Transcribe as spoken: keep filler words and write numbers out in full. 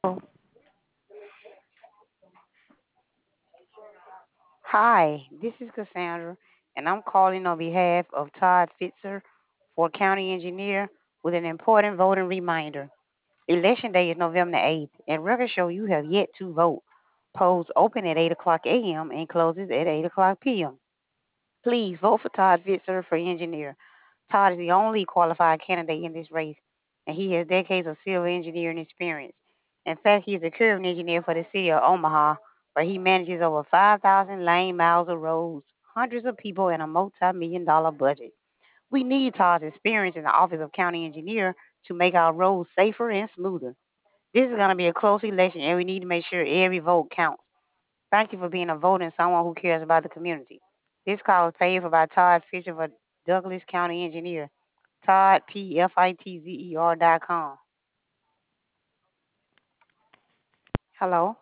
Oh, hi, this is Cassandra, and I'm calling on behalf of Todd Fitzer for County Engineer with an important voting reminder. Election Day is November the eighth, and records show you have yet to vote. Polls open at eight o'clock a m and closes at eight o'clock p m. Please vote for Todd Fitzer for engineer. Todd is the only qualified candidate in this race, and he has decades of civil engineering experience. In fact, he is the current engineer for the city of Omaha, where he manages over five thousand lane miles of roads, hundreds of people, and a multi million dollar budget. We need Todd's experience in the office of county engineer to make our roads safer and smoother. This is going to be a close election, and we need to make sure every vote counts. Thank you for being a voter and someone who cares about the community. This call is paid for by Todd Fisher for Douglas County Engineer. Todd, P F I T Z E R dot com. Hello?